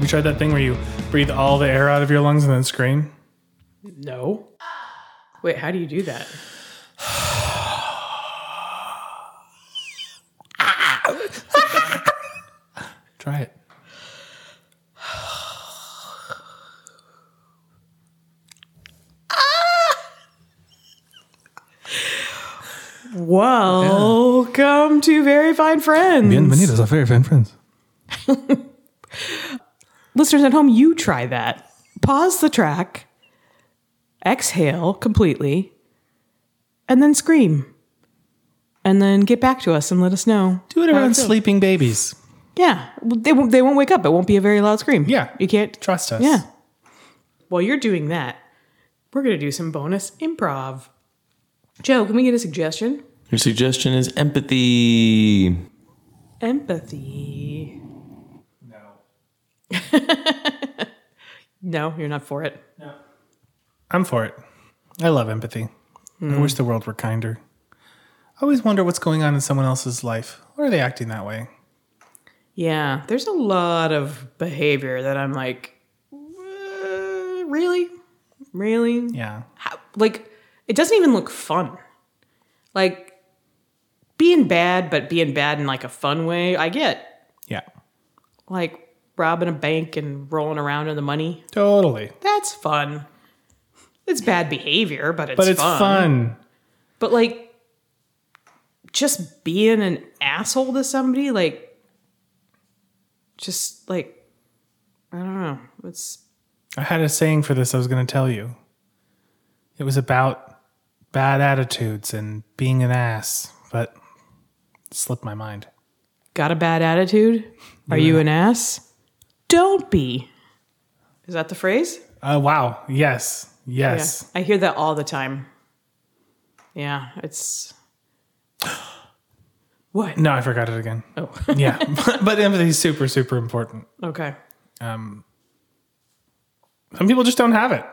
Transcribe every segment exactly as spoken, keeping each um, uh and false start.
Have you tried that thing where you breathe all the air out of your lungs and then scream? No. Wait, how do you do that? Try it. Welcome yeah. to Very Fine Friends. Bienvenidos a Very Fine Friends. Listeners at home, you try that. Pause the track, exhale completely, and then scream. And then get back to us and let us know. Do it around sleeping babies. Yeah. They won't, they won't wake up. It won't be a very loud scream. Yeah. You can't. Trust us. Yeah. While you're doing that, we're going to do some bonus improv. Joe, can we get a suggestion? Your suggestion is empathy. Empathy. No. No, you're not for it. No. I'm for it. I love empathy. Mm. I wish the world were kinder. I always wonder what's going on in someone else's life. Why are they acting that way? Yeah, there's a lot of behavior that I'm like, uh, really? Really? Yeah. How, like, it doesn't even look fun. Like, being bad, but being bad in like a fun way, I get. Yeah. Like, robbing a bank and rolling around in the money. Totally. That's fun. It's bad behavior, but it's fun. But it's fun. fun. But, like, just being an asshole to somebody, like, just, like, I don't know. It's. I had a saying for this I was going to tell you. It was about bad attitudes and being an ass, but it slipped my mind. Got a bad attitude? Are yeah. you an ass? Don't be. Is that the phrase? Uh, wow. Yes. Yes. Yeah. I hear that all the time. Yeah, it's... What? No, I forgot it again. Oh. Yeah, but, but empathy is super, super important. Okay. Um, some people just don't have it.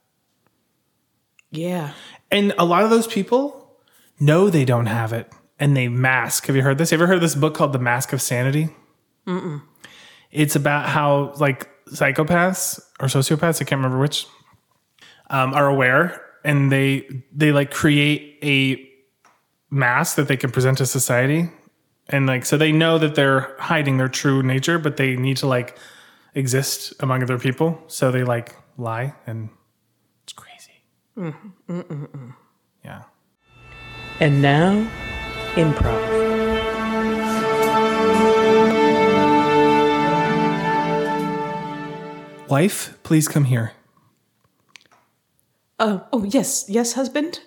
Yeah. And a lot of those people know they don't have it, and they mask. Have you heard this? Have you ever heard of this book called The Mask of Sanity? Mm-mm. It's about how, like, psychopaths or sociopaths, I can't remember which, um, are aware, and they they like create a mask that they can present to society, and like so they know that they're hiding their true nature, but they need to like exist among other people, so they like lie, and it's crazy. Mm, mm, mm, mm. Yeah. And now, improv. Wife, please come here. Uh, oh, yes. Yes, husband?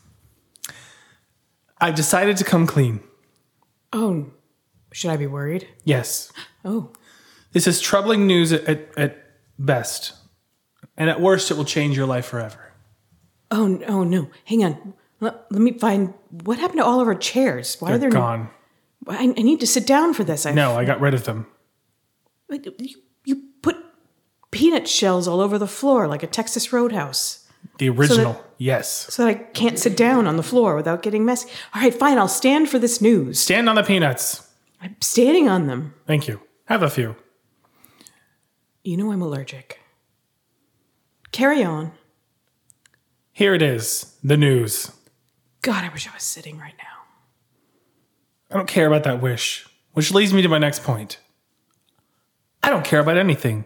I've decided to come clean. Oh, should I be worried? Yes. Oh. This is troubling news at, at, at best. And at worst, it will change your life forever. Oh, oh no. Hang on. Let, let me find... What happened to all of our chairs? Why They're are there gone. No, I, I need to sit down for this. I No, I got rid of them. You, you put peanut shells all over the floor like a Texas Roadhouse. The original, so that, yes. So that I can't sit down on the floor without getting messy. All right, fine. I'll stand for this news. Stand on the peanuts. I'm standing on them. Thank you. Have a few. You know I'm allergic. Carry on. Here it is. The news. God, I wish I was sitting right now. I don't care about that wish. Which leads me to my next point. I don't care about anything.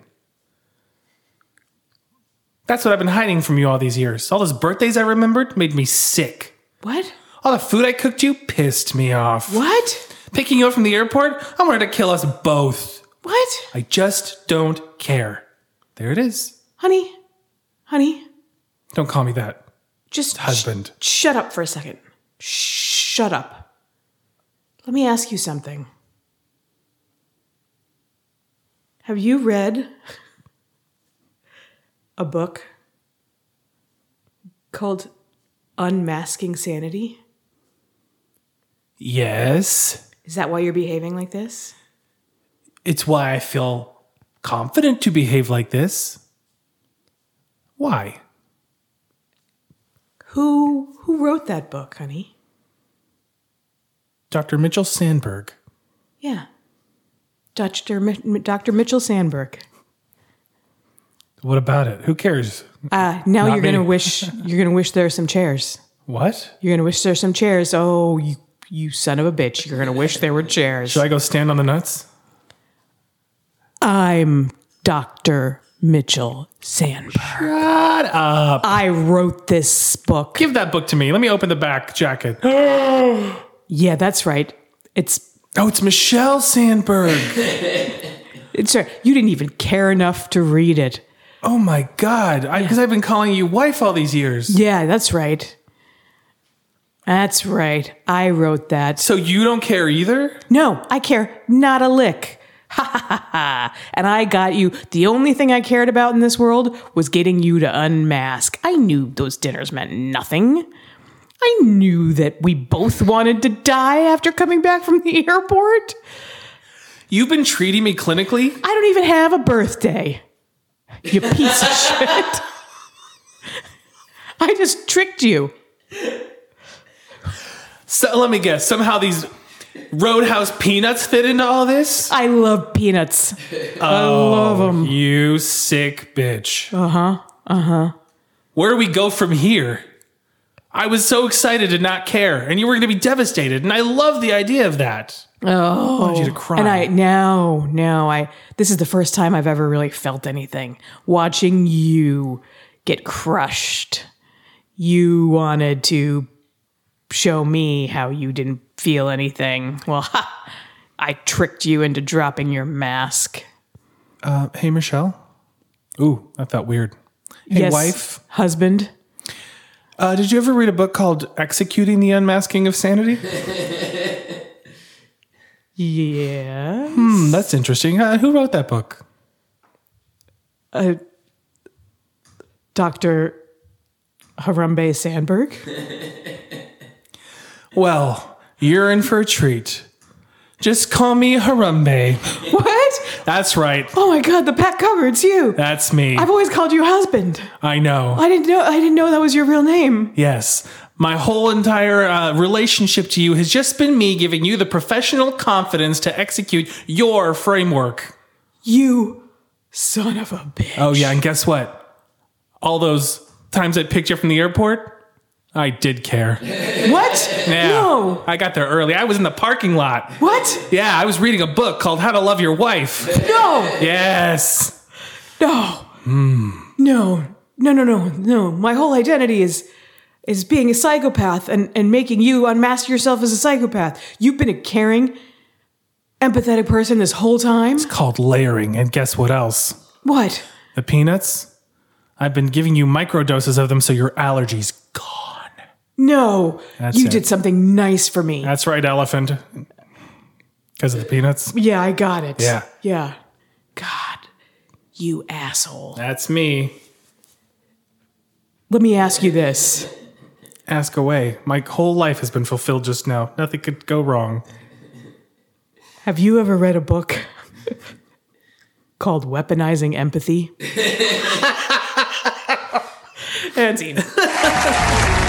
That's what I've been hiding from you all these years. All those birthdays I remembered made me sick. What? All the food I cooked you pissed me off. What? Picking you up from the airport, I wanted to kill us both. What? I just don't care. There it is. Honey, honey. Don't call me that. Just husband. Sh- shut up for a second. Sh- shut up. Let me ask you something. Have you read a book called Unmasking Sanity? Yes. Is that why you're behaving like this? It's why I feel confident to behave like this. Why? Who who wrote that book, honey? Doctor Mitchell Sandberg. Yeah. Doctor Mi- Doctor Mitchell Sandberg. What about it? Who cares? Uh, now Not you're gonna me. wish you're gonna wish there are some chairs. What? You're gonna wish there are some chairs. Oh, you you son of a bitch! You're gonna wish there were chairs. Should I go stand on the nuts? I'm Doctor Mitchell Sandberg. Shut up. I wrote this book. Give that book to me. Let me open the back jacket. Yeah, that's right. It's Oh, it's Michelle Sandberg. it's right. You didn't even care enough to read it. Oh my God. Because I've been calling you wife all these years. Yeah, that's right. That's right. I wrote that. So you don't care either? No, I care not a lick. Ha ha ha ha. And I got you. The only thing I cared about in this world was getting you to unmask. I knew those dinners meant nothing. I knew that we both wanted to die after coming back from the airport. You've been treating me clinically? I don't even have a birthday. You piece of shit. I just tricked you. So let me guess. Somehow these Roadhouse peanuts fit into all this? I love peanuts. I love them. You sick bitch. Uh-huh. Uh-huh. Where do we go from here? I was so excited to not care, and you were going to be devastated, and I love the idea of that. Oh. I wanted you to cry. And I now, now I this is the first time I've ever really felt anything. Watching you get crushed. You wanted to show me how you didn't feel anything. Well, ha, I tricked you into dropping your mask. Uh, hey, Michelle. Ooh, that felt weird. Hey, Yes, wife. husband. Uh, did you ever read a book called Executing the Unmasking of Sanity? Yeah. Hmm, that's interesting. Uh, who wrote that book? Uh, Doctor Harambe Sandberg. Well, you're in for a treat. Just call me Harambe. What? That's right. Oh my God, the Pat cover, it's you. That's me. I've always called you husband. I know. I didn't know. I didn't know that was your real name. Yes. My whole entire uh, relationship to you has just been me giving you the professional confidence to execute your framework. You son of a bitch. Oh, yeah. And guess what? All those times I picked you up from the airport, I did care. What? Yeah. No. I got there early. I was in the parking lot. What? Yeah, I was reading a book called How to Love Your Wife. No. Yes. No. No. No. No. No. No. My whole identity is is being a psychopath and and making you unmask yourself as a psychopath. You've been a caring, empathetic person this whole time. Called layering. And guess what else? What? The peanuts? I've been giving you microdoses of them so your allergies gone. No. That's you it. did something nice for me. That's right, elephant. Because of the peanuts? Yeah, I got it. Yeah. Yeah. God, you asshole. That's me. Let me ask you this. Ask away. My whole life has been fulfilled just now. Nothing could go wrong. Have you ever read a book called Weaponizing Empathy? And scene.